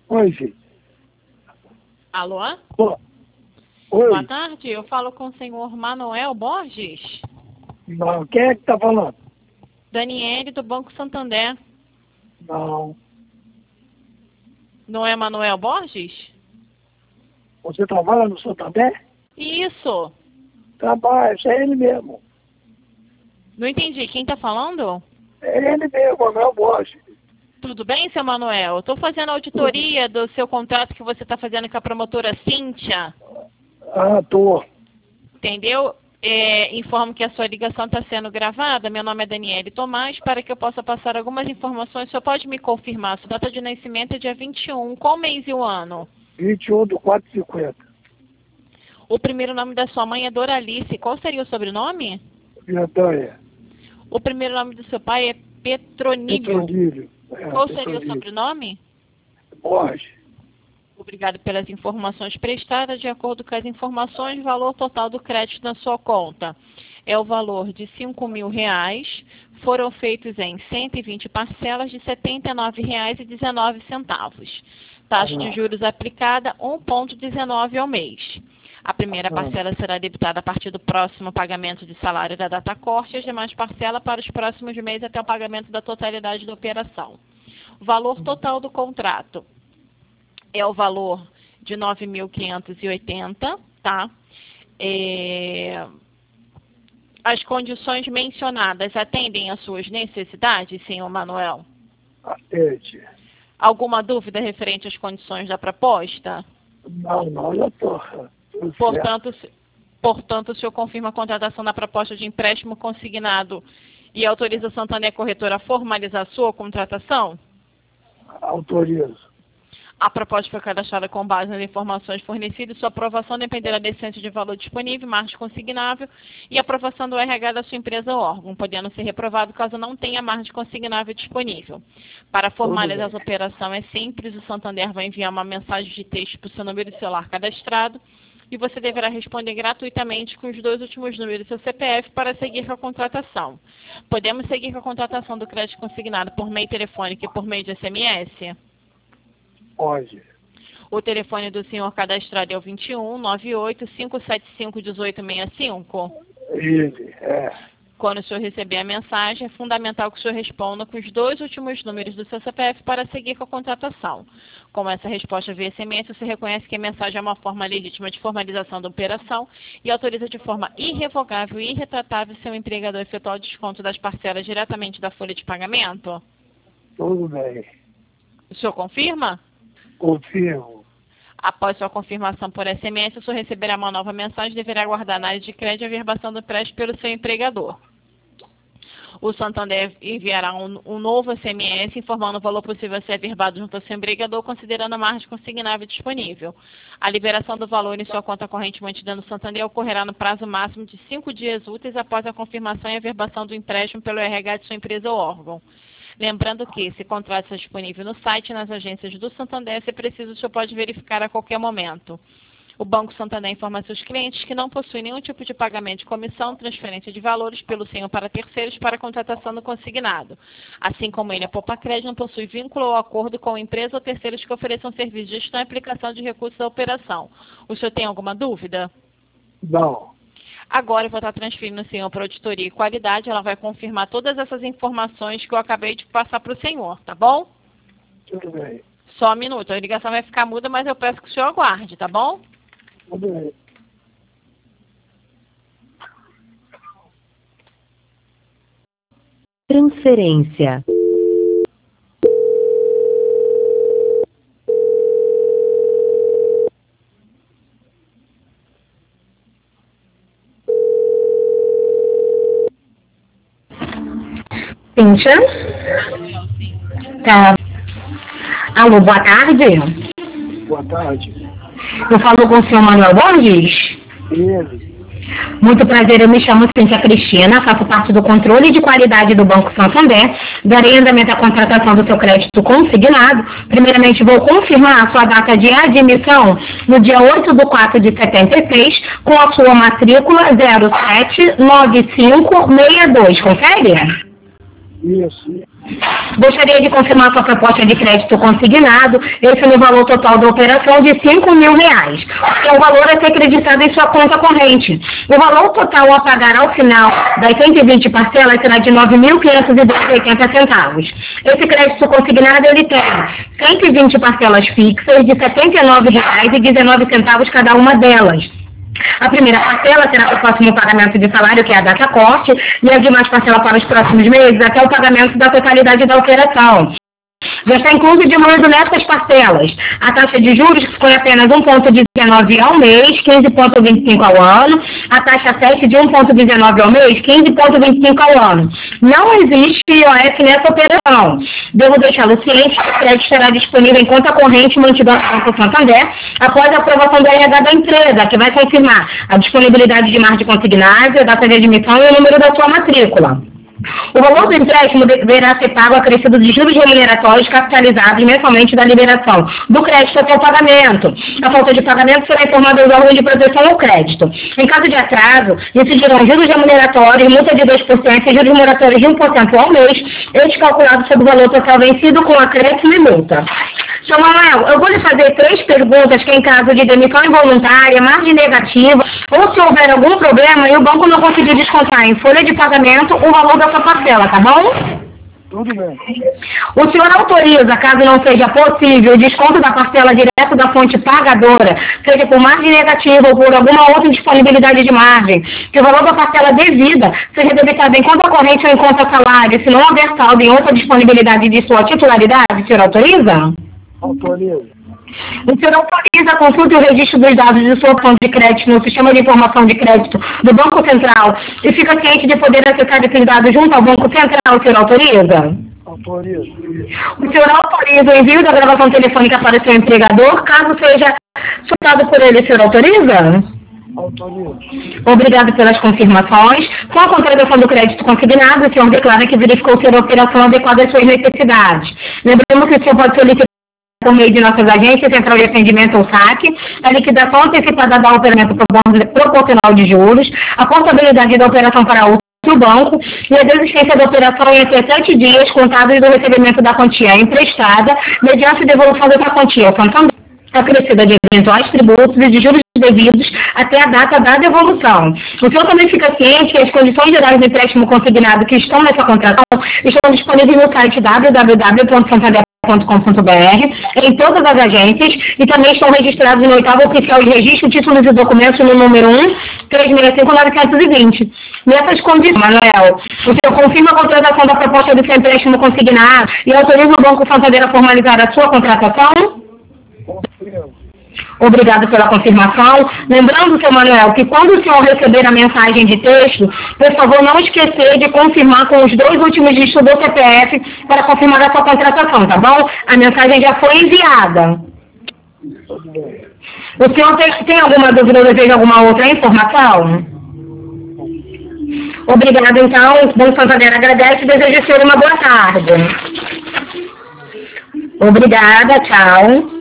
Oi, filho. Alô? Oi. Boa tarde, eu falo com o senhor Manuel Borges. Não, quem é que tá falando? Daniele, do Banco Santander. Não. Não é Manuel Borges? Você trabalha no Santander? Isso. Trabalha, é ele mesmo. Não entendi, quem tá falando? É ele mesmo, Manuel Borges. Tudo bem, seu Manuel? Eu tô fazendo a auditoria do seu contrato que você tá fazendo com a promotora Cíntia. Ah, tô. Entendeu? Informo que a sua ligação está sendo gravada. Meu nome é Daniele Tomás. Para que eu possa passar algumas informações, o senhor pode me confirmar? Sua data de nascimento é dia 21. Qual mês e o ano? 21/4/50. O primeiro nome da sua mãe é Doralice. Qual seria o sobrenome? Viadanha. O primeiro nome do seu pai é Petronílio. Petronílio. Qual seria o sobrenome? Borges. Obrigado pelas informações prestadas. De acordo com as informações, o valor total do crédito na sua conta é o valor de R$5.000. Foram feitos em 120 parcelas de R$ 79,19. Taxa de juros aplicada 1,19 ao mês. A primeira parcela será debitada a partir do próximo pagamento de salário da data corte e as demais parcelas para os próximos meses até o pagamento da totalidade da operação. O valor total do contrato é o valor de 9.580, tá? As condições mencionadas atendem às suas necessidades, senhor Manuel? Atende. Alguma dúvida referente às condições da proposta? Não, já tô. Portanto, o senhor confirma a contratação da proposta de empréstimo consignado e autoriza a Santander Corretora a formalizar a sua contratação? Autorizo. A proposta foi cadastrada com base nas informações fornecidas e sua aprovação dependerá da essência de valor disponível, margem consignável e aprovação do RH da sua empresa ou órgão, podendo ser reprovado caso não tenha margem consignável disponível. Para formalizar essa operação é simples, o Santander vai enviar uma mensagem de texto para o seu número de celular cadastrado e você deverá responder gratuitamente com os 2 últimos números do seu CPF para seguir com a contratação. Podemos seguir com a contratação do crédito consignado por meio telefônico e por meio de SMS? Pode. O telefone do senhor cadastrado é o 21-98-575-1865. Ele, é. Quando o senhor receber a mensagem, é fundamental que o senhor responda com os 2 últimos números do seu CPF para seguir com a contratação. Com essa resposta via SMS, você reconhece que a mensagem é uma forma legítima de formalização da operação e autoriza de forma irrevogável e irretratável seu empregador efetuar o desconto das parcelas diretamente da folha de pagamento? Tudo bem. O senhor confirma? Confirmo. Após sua confirmação por SMS, o senhor receberá uma nova mensagem e deverá aguardar na área de crédito a averbação do empréstimo pelo seu empregador. O Santander enviará um novo SMS informando o valor possível a ser averbado junto ao seu empregador, considerando a margem consignável disponível. A liberação do valor em sua conta corrente mantida no Santander ocorrerá no prazo máximo de 5 dias úteis após a confirmação e averbação do empréstimo pelo RH de sua empresa ou órgão. Lembrando que esse contrato está disponível no site e nas agências do Santander. Se preciso, o senhor pode verificar a qualquer momento. O Banco Santander informa a seus clientes que não possui nenhum tipo de pagamento de comissão, transferência de valores pelo senhor para terceiros para a contratação do consignado. Assim como ele, a Poupa Crédito não possui vínculo ou acordo com empresa ou terceiros que ofereçam serviço de gestão e aplicação de recursos da operação. O senhor tem alguma dúvida? Não. Agora eu vou estar transferindo o senhor para a auditoria e qualidade. Ela vai confirmar todas essas informações que eu acabei de passar para o senhor, tá bom? Tudo bem. Só um minuto. A ligação vai ficar muda, mas eu peço que o senhor aguarde, tá bom? Tudo bem. Transferência. Cíntia? Tá. Alô, boa tarde. Boa tarde. Eu falo com o senhor Manuel Borges? Ele. Muito prazer, eu me chamo Cíntia Cristina, faço parte do controle de qualidade do Banco Santander. Darei andamento à contratação do seu crédito consignado. Primeiramente, vou confirmar a sua data de admissão no dia 8/4/73, com a sua matrícula 079562. Confere? Isso. Gostaria de confirmar sua proposta de crédito consignado, esse no valor total da operação de R$5.000, que é o valor a ser acreditado em sua conta corrente. O valor total a pagar ao final das 120 parcelas será de R$9.580. Esse crédito consignado ele tem 120 parcelas fixas de R$79,19 cada uma delas. A primeira parcela será o próximo pagamento de salário, que é a data corte, e as demais parcelas para os próximos meses até o pagamento da totalidade da operação. Já está incluso de molho nessas parcelas a taxa de juros, que foi apenas 1,19 ao mês, 15,25 ao ano, a taxa 7 de 1,19 ao mês, 15,25 ao ano. Não existe IOF nessa operação. Devo deixá-lo ciente que o crédito estará disponível em conta corrente mantida no Banco Santander após a aprovação do RH da empresa, que vai confirmar a disponibilidade de margem consignada, a data de admissão e o número da sua matrícula. O valor do empréstimo deverá ser pago acrescido de juros remuneratórios capitalizados mensalmente da liberação do crédito até o pagamento. A falta de pagamento será informada aos órgãos de proteção ao crédito. Em caso de atraso, incidirão juros remuneratórios, multa de 2% e juros moratórios de 1% ao mês, estes calculados sobre o valor total vencido com acréscimo e multa. Sr. Manuel, eu vou lhe fazer 3 perguntas que em caso de demissão involuntária, margem negativa, ou se houver algum problema e o banco não conseguir descontar em folha de pagamento o valor da sua parcela, tá bom? Tudo bem. O senhor autoriza, caso não seja possível, o desconto da parcela direto da fonte pagadora, seja por margem negativa ou por alguma outra disponibilidade de margem, que o valor da parcela devida seja debitado em conta corrente ou em conta salário, se não houver saldo em outra disponibilidade de sua titularidade, o senhor autoriza? Autorizo. O senhor autoriza a consulta e o registro dos dados de sua conta de crédito no sistema de informação de crédito do Banco Central e fica ciente de poder acessar esses dados junto ao Banco Central, o senhor autoriza? Autorizo. O senhor autoriza o envio da gravação telefônica para o seu empregador, caso seja solicitado por ele, o senhor autoriza? Autorizo. Obrigado pelas confirmações. Com a contratação do crédito consignado, o senhor declara que verificou ser a operação adequada às suas necessidades. Lembramos que o senhor pode solicitar por meio de nossas agências, central de atendimento ou saque, a liquidação antecipada da operação proporcional de juros, a portabilidade da operação para outro banco e a desistência da operação em até 7 dias contados do recebimento da quantia emprestada, mediante devolução dessa quantia ao Santander, acrescida de eventuais tributos e de juros devidos até a data da devolução. O senhor também fica ciente que as condições gerais do empréstimo consignado que estão nessa contratação estão disponíveis no site www.santander.com.br, em todas as agências, e também estão registrados no 8º Oficial de Registro, títulos e documentos no número 1-365-920. Nessas condições, Manuel, o senhor confirma a contratação da proposta do seu empréstimo consignado e autoriza o Banco Santander a formalizar a sua contratação? Confirmo. Obrigado pela confirmação. Lembrando, seu Manuel, que quando o senhor receber a mensagem de texto, por favor, não esquecer de confirmar com os 2 últimos dígitos do CPF para confirmar a sua contratação, tá bom? A mensagem já foi enviada. Tudo bem. O senhor tem alguma dúvida ou deseja alguma outra informação? Obrigado, então. O Banco Santander agradece e deseja ao senhor uma boa tarde. Obrigada, tchau.